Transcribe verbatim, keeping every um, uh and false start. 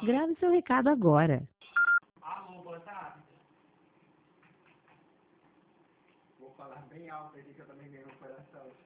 Grave seu recado agora. Alô, boa tarde. Vou falar bem alto aqui que eu também ganhei um coração.